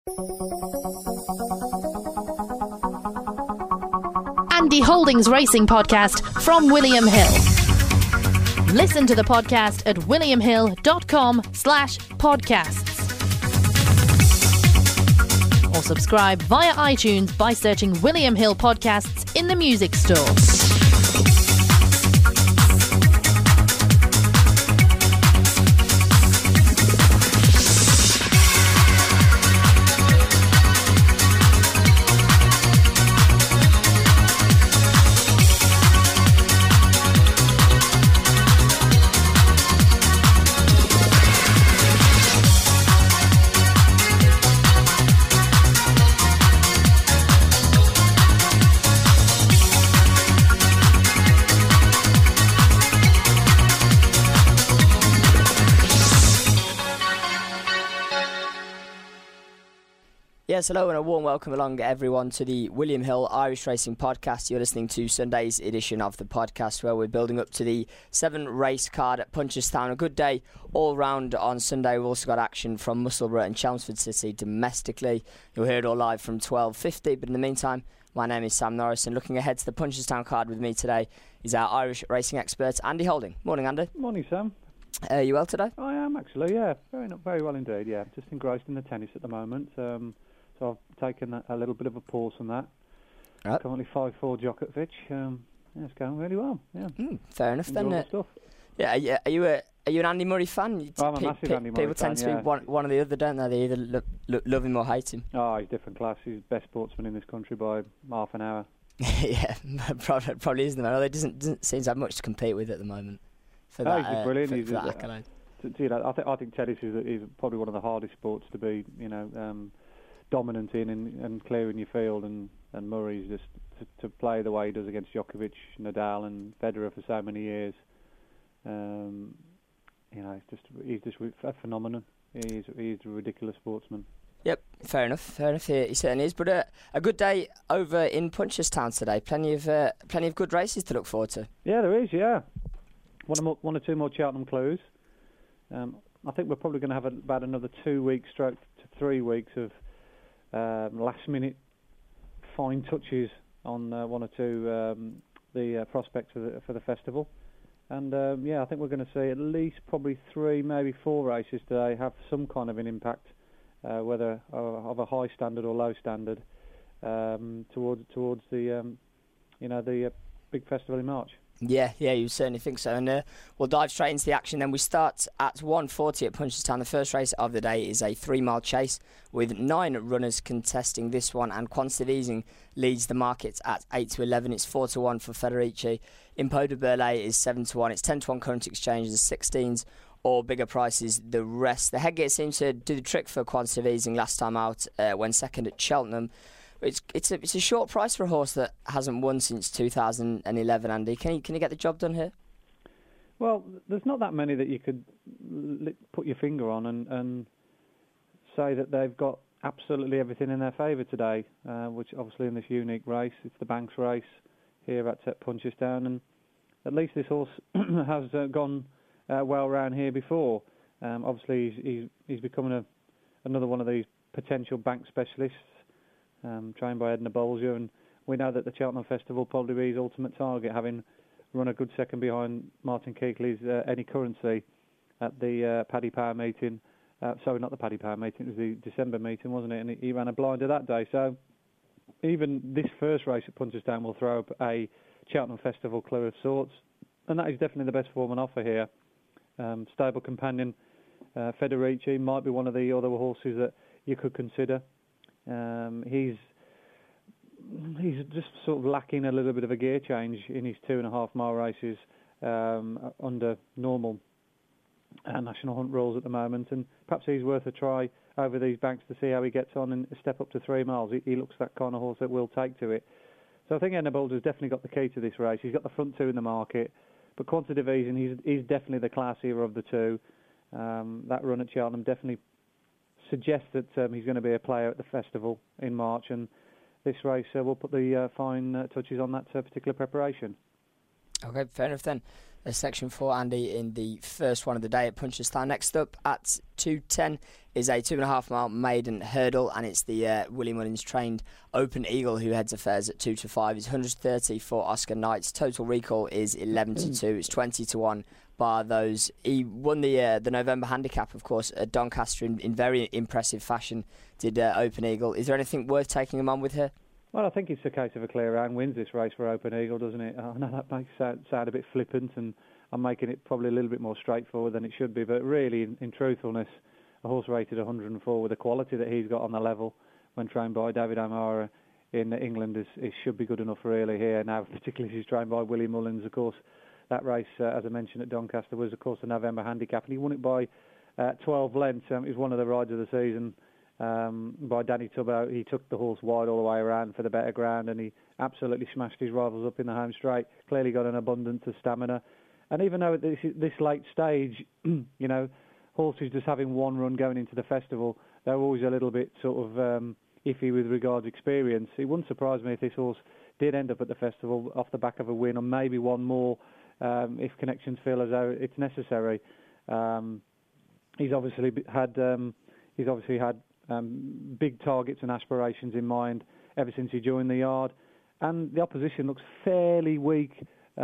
Andy Holdings Racing Podcast from William Hill. Listen to the podcast at williamhill.com/podcasts. Or subscribe via iTunes by searching William Hill Podcasts in the music store. Yes, hello and a warm welcome along everyone to the William Hill Irish Racing Podcast. You're listening to Sunday's edition of the podcast where we're building up to the 7-race card at Punchestown. A good day all round on Sunday. We've also got action from Musselburgh and Chelmsford City domestically. You'll hear it all live from 12:50, but in the meantime, my name is Sam Norris, and looking ahead to the Punchestown card with me today is our Irish racing expert, Andy Holding. Morning, Andy. Morning, Sam. Are you well today? I am actually, yeah. Very well indeed, yeah. Just engrossed in the tennis at the moment. So I've taken a little bit of a pause from that. Right. Currently 5-4 Djokovic. Yeah, it's going really well. Yeah. Fair enough then. Stuff. Yeah. Are you an Andy Murray fan? I'm a massive Andy Murray fan. People tend to be one or the other, don't they? They either love him or hate him. Oh, he's different class. He's the best sportsman in this country by half an hour. Yeah, probably isn't the man. Although he doesn't seem to have much to compete with at the moment. For that, he's brilliant. For that accolade. I think tennis is probably one of the hardest sports to be, dominant in and clear in your field, and Murray's just to play the way he does against Djokovic, Nadal and Federer for so many years. He's just a phenomenon. He's a ridiculous sportsman. Yep, fair enough. He certainly is. But a good day over in Punchestown today. Plenty of good races to look forward to. Yeah, there is. Yeah, one or two more Cheltenham Clues. I think we're probably going to have about another 2 weeks, stroke to 3 weeks of last-minute fine touches on one or two the prospects for the festival, and I think we're going to see at least probably 3, maybe 4 races today have some kind of an impact, whether of a high standard or low standard, towards the the big festival in March. Yeah, you certainly think so. And we'll dive straight into the action then. We start at 1:40 at Punchestown. The first race of the day is a 3-mile chase with 9 runners contesting this one, and Quantitative Easing leads the market at 8-11. It's 4-1 for Federici. Impo de Burlay is 7-1. It's 10-1 current exchanges, 16s or bigger prices. The rest, the headgear seemed to do the trick for Quantitative Easing last time out when second at Cheltenham. It's a short price for a horse that hasn't won since 2011, Andy. Can you get the job done here? Well, there's not that many that you could put your finger on and say that they've got absolutely everything in their favour today, which obviously in this unique race, it's the Banks race here at Punchestown, and at least this horse has gone well round here before. Obviously, he's becoming another one of these potential bank specialists. Trained by Edna Bolger, and we know that the Cheltenham Festival will probably be his ultimate target, having run a good second behind Martin Keighley's Any Currency at the Paddy Power meeting. Sorry, not the Paddy Power meeting, it was the December meeting, wasn't it? And he ran a blinder that day. So even this first race at Punchestown will throw up a Cheltenham Festival clue of sorts, and that is definitely the best form on offer here. Stable companion Federici might be one of the other horses that you could consider. He's just sort of lacking a little bit of a gear change in his 2.5-mile races under normal national hunt rules at the moment, and perhaps he's worth a try over these banks to see how he gets on and step up to 3 miles. He looks that kind of horse that will take to it. So I think Edna Bolger's definitely got the key to this race. He's got the front 2 in the market, but Quantitative Easing, he's definitely the classier of the 2. That run at Cheltenham definitely suggests that he's going to be a player at the festival in March, and this race will put the fine touches on that particular preparation. Okay, fair enough then. Section 4, Andy, in the first one of the day at Punchestown. Next up at 2:10 is a 2.5 mile maiden hurdle, and it's the Willie Mullins trained Open Eagle who heads affairs at 2 to 5. It's 130 for Oscar Knights. Total recall is 11 to 2. It's 20 to 1 bar those. He won the November handicap, of course, at Doncaster in very impressive fashion. Did Open Eagle. Is there anything worth taking him on with her? Well, I think it's a case of a clear round wins this race for Open Eagle, doesn't it? I know that makes it sound a bit flippant, and I'm making it probably a little bit more straightforward than it should be. But really, in truthfulness, a horse rated 104 with the quality that he's got on the level when trained by David O'Mara in England is should be good enough really here. Now, particularly if he's trained by Willie Mullins, of course. That race, as I mentioned at Doncaster, was, of course, the November handicap, and he won it by 12 lengths. It was one of the rides of the season. By Danny Tubbo. He took the horse wide all the way around for the better ground, and he absolutely smashed his rivals up in the home straight. Clearly got an abundance of stamina. And even though at this late stage, you know, horses just having one run going into the festival, they're always a little bit sort of iffy with regards experience. It wouldn't surprise me if this horse did end up at the festival off the back of a win, or maybe one more if connections feel as though it's necessary. He's obviously had big targets and aspirations in mind ever since he joined the yard, and the opposition looks fairly weak,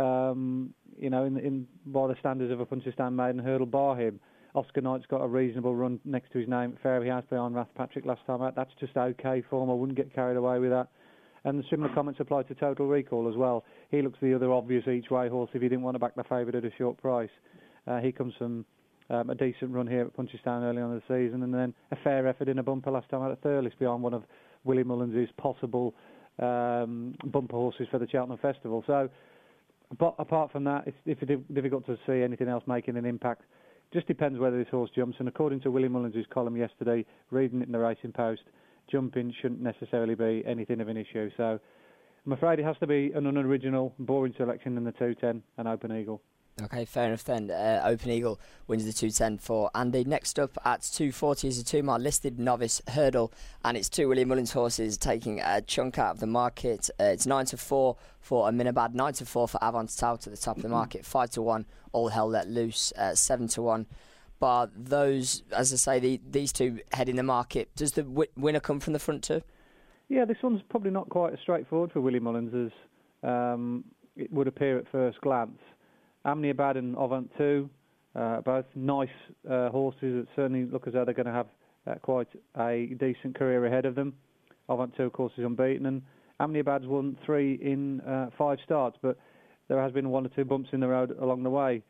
you know, in by the standards of a Punchestown maiden hurdle bar him. Oscar Knight's got a reasonable run next to his name at Fairy House behind Rathpatrick last time out. That's just okay form. I wouldn't get carried away with that. And similar comments apply to Total Recall as well. He looks the other obvious each-way horse if you didn't want to back the favourite at a short price. He comes from a decent run here at Punchestown early on in the season, and then a fair effort in a bumper last time out at Thurles behind one of Willie Mullins' possible bumper horses for the Cheltenham Festival. So, but apart from that, it's difficult to see anything else making an impact. Just depends whether this horse jumps, and according to Willie Mullins' column yesterday, reading it in the Racing Post, jumping shouldn't necessarily be anything of an issue. So I'm afraid it has to be an unoriginal, boring selection in the 2:10 and Open Eagle. Okay, fair enough then. Open Eagle wins the 2:10 for Andy. Next up at 2:40 is a 2 mile listed novice hurdle, and it's two Willie Mullins horses taking a chunk out of the market. It's 9 to 4 for Aminabad, 9 to 4 for Avant Tout at the top of the market, 5 to 1 All Hell Let Loose, 7 to 1. But those, as I say, these two head in the market. Does the winner come from the front too? Yeah, this one's probably not quite as straightforward for Willie Mullins as it would appear at first glance. Aminabad and Avant Tout, both nice horses that certainly look as though they're going to have quite a decent career ahead of them. Avant Tout, of course, is unbeaten, and Aminabad's won 3 in 5 starts, but there has been 1 or 2 bumps in the road along the way.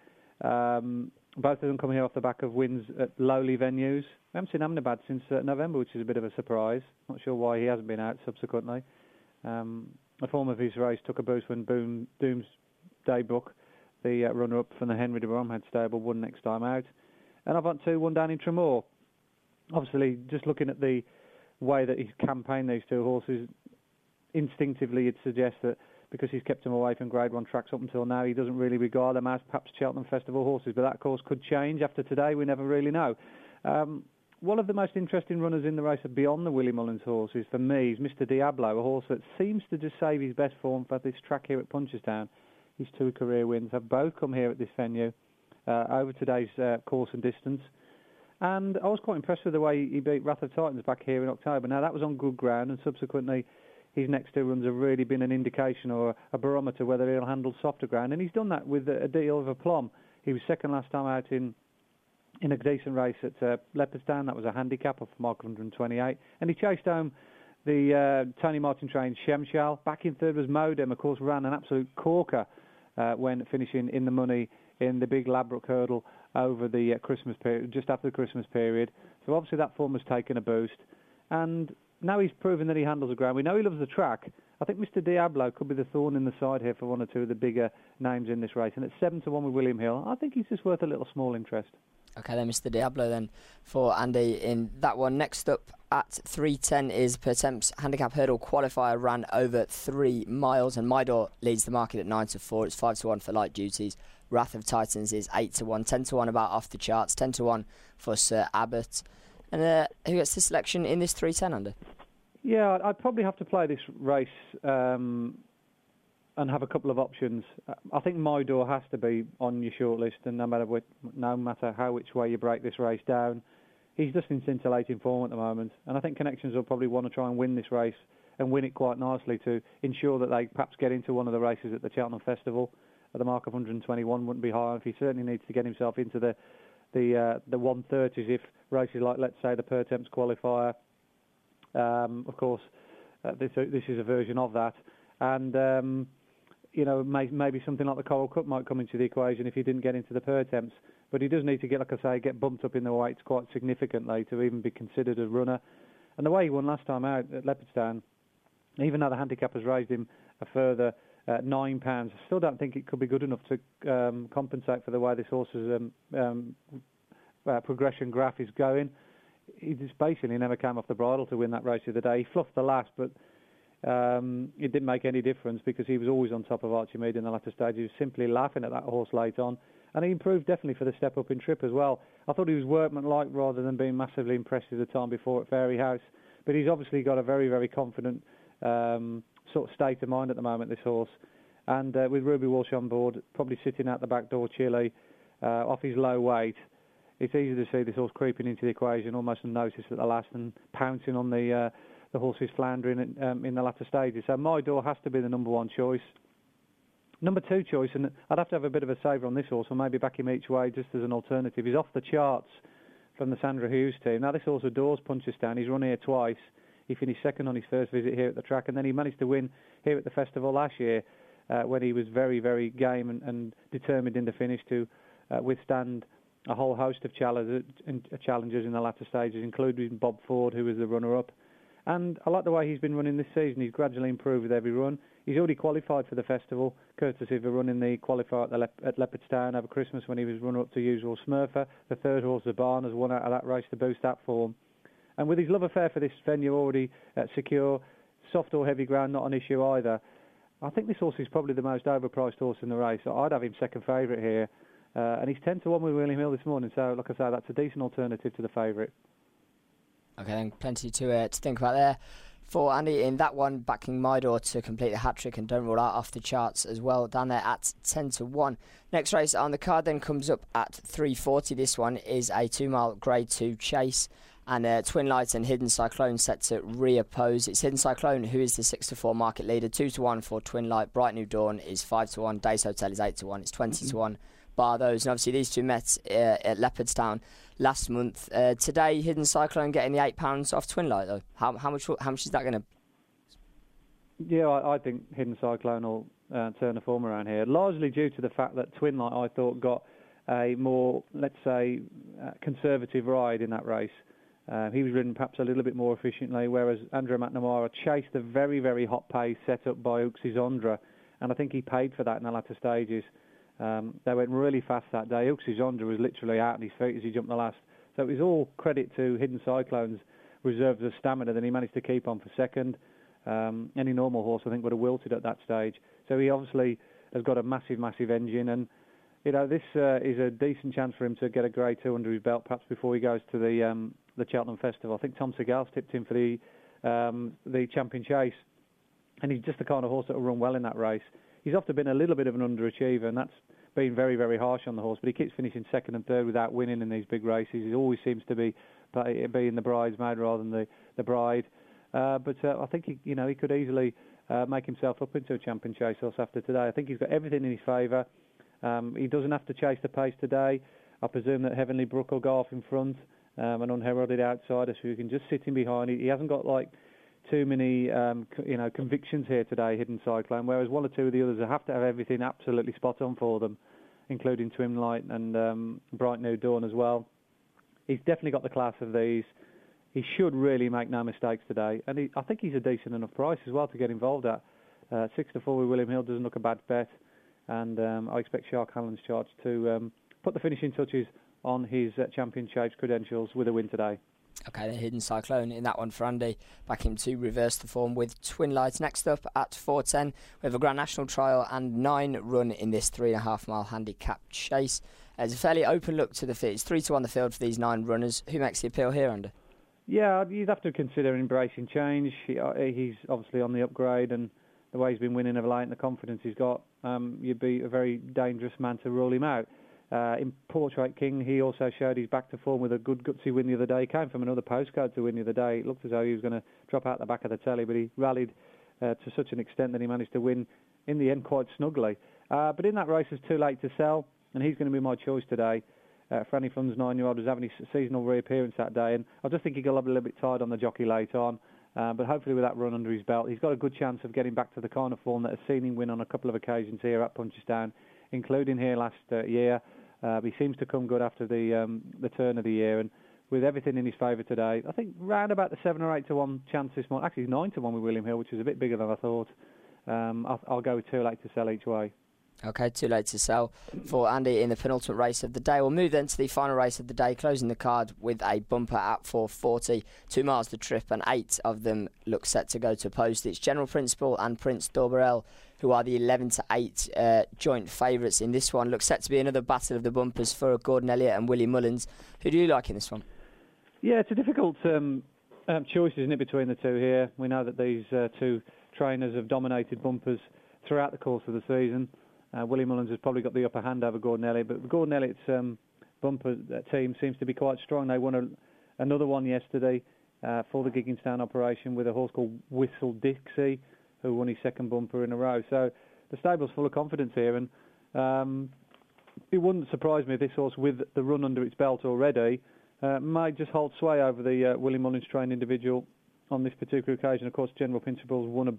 Both of them come here off the back of wins at lowly venues. We haven't seen Aminabad since November, which is a bit of a surprise. Not sure why he hasn't been out subsequently. The form of his race took a boost when Doomsday Book, the runner-up from the Henry de Bromhead stable, won next time out. And Avant Tout won down in Tremor. Obviously, just looking at the way that he's campaigned these two horses, instinctively you'd suggest that because he's kept them away from Grade 1 tracks up until now, he doesn't really regard them as perhaps Cheltenham Festival horses. But that, of course, could change after today. We never really know. One of the most interesting runners in the race beyond the Willie Mullins horses, for me, is Mr. Diablo, a horse that seems to just save his best form for this track here at Punchestown. His 2 career wins have both come here at this venue over today's course and distance. And I was quite impressed with the way he beat Wrath of Titans back here in October. Now, that was on good ground, and subsequently his next 2 runs have really been an indication or a barometer whether he'll handle softer ground. And he's done that with a deal of aplomb. He was second last time out in a decent race at Leopardstown. That was a handicap of mark 128. And he chased home the Tony Martin trained Shemshal. Back in third was Modem, of course, ran an absolute corker when finishing in the money in the big Ladbroke hurdle over the Christmas period, just after the Christmas period. So obviously that form has taken a boost. And now he's proven that he handles the ground. We know he loves the track. I think Mr. Diablo could be the thorn in the side here for 1 or 2 of the bigger names in this race. And at 7 to 1 with William Hill, I think he's just worth a little small interest. Okay, then Mr. Diablo then for Andy in that one. Next up at 3:10 is Pertemps Handicap Hurdle Qualifier, ran over 3 miles, and Mydor leads the market at 9 to 4. It's 5 to 1 for Light Duties. Wrath of Titans is 8 to 1, 10 to 1 about off the charts, 10 to 1 for Sir Abbott. And who gets the selection in this 3:10, Andy? Yeah, I'd probably have to play this race and have a couple of options. I think My Door has to be on your shortlist, and no matter which way you break this race down, he's just in scintillating form at the moment. And I think Connections will probably want to try and win this race and win it quite nicely to ensure that they perhaps get into one of the races at the Cheltenham Festival. At the mark of 121 wouldn't be high. If he certainly needs to get himself into the 130s, if races like, let's say, the Pertemps qualifier, of course, this is a version of that. And maybe something like the Coral Cup might come into the equation if he didn't get into the Pertemps. But he does need to get, like I say, get bumped up in the weights quite significantly to even be considered a runner. And the way he won last time out at Leopardstown, even though the handicap has raised him a further £9, I still don't think it could be good enough to compensate for the way this horse's progression graph is going. He just basically never came off the bridle to win that race of the day. He fluffed the last, but it didn't make any difference because he was always on top of Archimede in the latter stage. He was simply laughing at that horse late on. And he improved definitely for the step up in trip as well. I thought he was workmanlike rather than being massively impressive the time before at Fairyhouse. But he's obviously got a very, very confident sort of state of mind at the moment, this horse. And with Ruby Walsh on board, probably sitting out the back door chilly, off his low weight, it's easy to see this horse creeping into the equation almost unnoticed at the last and pouncing on the horses floundering in the latter stages. So My Door has to be the number one choice. Number two choice, and I'd have to have a bit of a saver on this horse, or maybe back him each way just as an alternative. He's off the charts from the Sandra Hughes team. Now this horse adores Punchestown. He's run here twice. He finished second on his first visit here at the track, and then he managed to win here at the festival last year when he was very, very game and determined in the finish to withstand a whole host of challenges in the latter stages, including Bob Ford, who was the runner-up. And I like the way he's been running this season. He's gradually improved with every run. He's already qualified for the festival, courtesy of a run in the qualifier at Leopardstown over Christmas when he was runner-up to Usual Smurfer. The third horse, the Barn, has won out of that race to boost that form. And with his love affair for this venue already secure, soft or heavy ground not an issue either. I think this horse is probably the most overpriced horse in the race. So I'd have him second favourite here. And he's 10-1 with William Hill this morning. So, like I say, that's a decent alternative to the favourite. Okay, then plenty to think about there. For Andy, in that one, backing My Door to complete the hat-trick and don't rule out off the charts as well, down there at 10-1. Next race on the card then comes up at 3:40. This one is a 2-mile Grade 2 chase, and Twin Light and Hidden Cyclone set to reoppose. It's Hidden Cyclone who is the 6-4 market leader, 2-1 for Twin Light. Bright New Dawn is 5-1, Days Hotel is 8-1, it's 20-1. Bar those, and obviously these two met at Leopardstown last month. Today, Hidden Cyclone getting the £8 off Twin Light though. How much is that going to? Yeah, I think Hidden Cyclone will turn the form around here, largely due to the fact that Twin Light, I thought, got a more, let's say, conservative ride in that race. He was ridden perhaps a little bit more efficiently, whereas Andrea McNamara chased the very, very hot pace set up by Uxizondra, and I think he paid for that in the latter stages. They went really fast that day. Uxizondra was literally out on his feet as he jumped the last. So it was all credit to Hidden Cyclone's reserves of stamina that he managed to keep on for second. Any normal horse, I think, would have wilted at that stage. So he obviously has got a massive, massive engine. And, this is a decent chance for him to get a Grade 2 under his belt, perhaps before he goes to the Cheltenham Festival. I think Tom Segal's tipped him for the Champion Chase. And he's just the kind of horse that will run well in that race. He's often been a little bit of an underachiever, and that's been very, very harsh on the horse. But he keeps finishing second and third without winning in these big races. He always seems to be being the bridesmaid rather than the bride. But I think he could easily make himself up into a Champion Chase horse after today. I think he's got everything in his favour. He doesn't have to chase the pace today. I presume that Heavenly Brook will go off in front, an unheralded outsider, so he can just sit in behind. He hasn't got too many convictions here today, Hidden Cyclone, whereas one or two of the others have to have everything absolutely spot on for them, including Twin Light and Bright New Dawn as well. He's definitely got the class of these. He should really make no mistakes today, and I think he's a decent enough price as well to get involved at. 6-4 with William Hill doesn't look a bad bet, and I expect Shark Allen's charge to put the finishing touches on his Champion Chase credentials with a win today. Okay, the Hidden Cyclone in that one for Andy. Back him to reverse the form with Twin Lights. Next up at 4:10, we have a Grand National trial and 9 run in this 3.5 mile handicap chase. It's a fairly open look to the field. It's 3-1 the field for these 9 runners. Who makes the appeal here, Andy? Yeah, you'd have to consider embracing change. He's obviously on the upgrade, and the way he's been winning of late and the confidence he's got, you'd be a very dangerous man to rule him out. In Portrait King, he also showed he's back to form with a good gutsy win the other day. He came from another postcode to win the other day. It looked as though he was going to drop out the back of the telly, but he rallied to such an extent that he managed to win in the end quite snugly. But in that race, it's Too Late to Sell, and he's going to be my choice today. Franny Fun's 9-year-old was having his seasonal reappearance that day, and I just think he got a little bit tired on the jockey late on. But hopefully with that run under his belt, he's got a good chance of getting back to the kind of form that has seen him win on a couple of occasions here at Punchestown, including here last year. He seems to come good after the turn of the year, and with everything in his favour today, I think round about the 7 or 8 to 1 chance this morning. Actually, 9 to 1 with William Hill, which is a bit bigger than I thought. I'll go with Too Late to Sell each way. Okay, Too Late to Sell for Andy in the penultimate race of the day. We'll move then to the final race of the day, closing the card with a bumper at 4:40. 2 miles the trip, and 8 of them look set to go to post. It's General Principle and Prince Dorbarel, who are the 11 to 8 joint favourites in this one. Looks set to be another battle of the bumpers for Gordon Elliott and Willie Mullins. Who do you like in this one? Yeah, it's a difficult choice, isn't it, between the two here. We know that these two trainers have dominated bumpers throughout the course of the season. Willie Mullins has probably got the upper hand over Gordon Elliott, but Gordon Elliott's bumper team seems to be quite strong. They won another one yesterday for the Gigginstown operation with a horse called Whistle Dixie, who won his second bumper in a row. So the stable's full of confidence here, and it wouldn't surprise me if this horse, with the run under its belt already, may just hold sway over the Willie Mullins trained individual on this particular occasion. Of course, General Principles won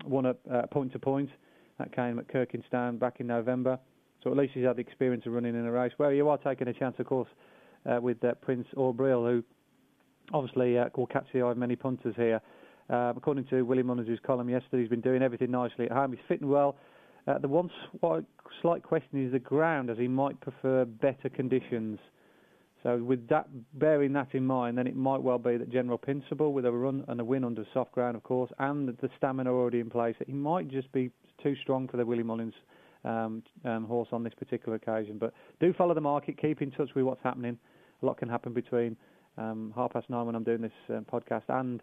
a point-to-point. That came at Kirkinstown back in November. So at least he's had the experience of running in a race. Where you are taking a chance, of course, with Prince Orbril, who obviously will catch the eye of many punters here. According to Willie Mullins' column yesterday, he's been doing everything nicely at home. He's fitting well. The one slight question is the ground, as he might prefer better conditions. So with that, bearing that in mind, then it might well be that General Principle, with a run and a win under soft ground, of course, and the stamina already in place, that he might just be too strong for the Willie Mullins horse on this particular occasion. But do follow the market, keep in touch with what's happening. A lot can happen between 9:30 when I'm doing this podcast and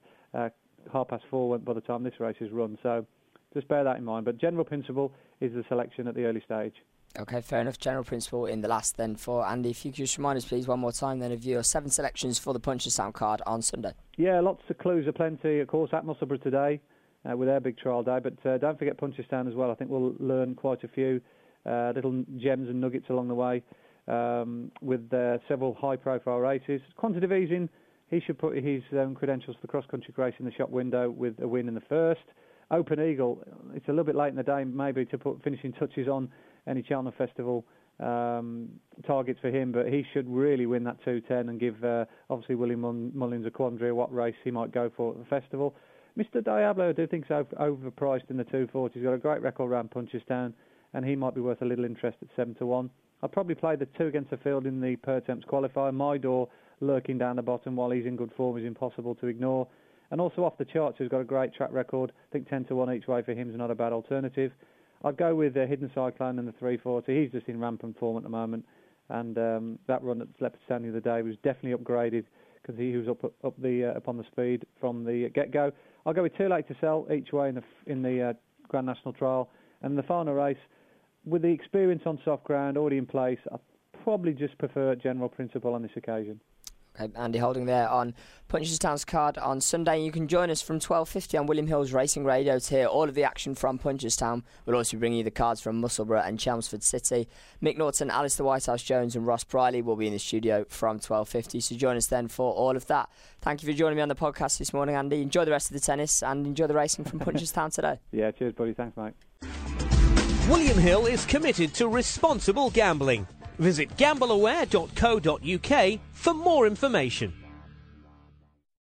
4:30 by the time this race is run. So just bear that in mind. But General Principle is the selection at the early stage. Okay, fair enough. General Principle in the last then for Andy. If you could just remind us, please, one more time then of your 7 selections for the Punchestown card on Sunday. Yeah, lots of clues aplenty, of course, at Musselburgh today with their big trial day. But don't forget Punchestown as well. I think we'll learn quite a few little gems and nuggets along the way with several high-profile races. Quantitative Easing, he should put his credentials for the cross-country race in the shop window with a win in the first. Open Eagle, it's a little bit late in the day maybe to put finishing touches on any Cheltenham Festival targets for him, but he should really win that 2:10 and give obviously Willie Mullins a quandary of what race he might go for at the festival. Mr. Diablo, I do think is overpriced in the 240. He's got a great record around Punchestown, and he might be worth a little interest at 7 to 1. I'd probably play the 2 against the field in the per temps qualifier. My door lurking down the bottom while he's in good form is impossible to ignore. And also Off the Charts, who's got a great track record. I think 10 to 1 each way for him is not a bad alternative. I'd go with Hidden Cyclone in the 340. He's just in rampant form at the moment. And that run at Leopardstown the other day was definitely upgraded because he was up on the speed from the get-go. I'll go with Too Late to Sell each way in the Grand National Trial. And in the final race, with the experience on soft ground already in place, I probably just prefer General Principle on this occasion. Okay, Andy Holding there on Punchestown's card on Sunday. You can join us from 12:50 on William Hill's Racing Radio to hear all of the action from Punchestown. We'll also bring you the cards from Musselburgh and Chelmsford City. Mick Norton, Alistair Whitehouse-Jones and Ross Briley will be in the studio from 12:50, so join us then for all of that. Thank you for joining me on the podcast this morning, Andy. Enjoy the rest of the tennis and enjoy the racing from Punchestown today. Yeah, cheers, buddy. Thanks, mate. William Hill is committed to responsible gambling. Visit gambleaware.co.uk for more information.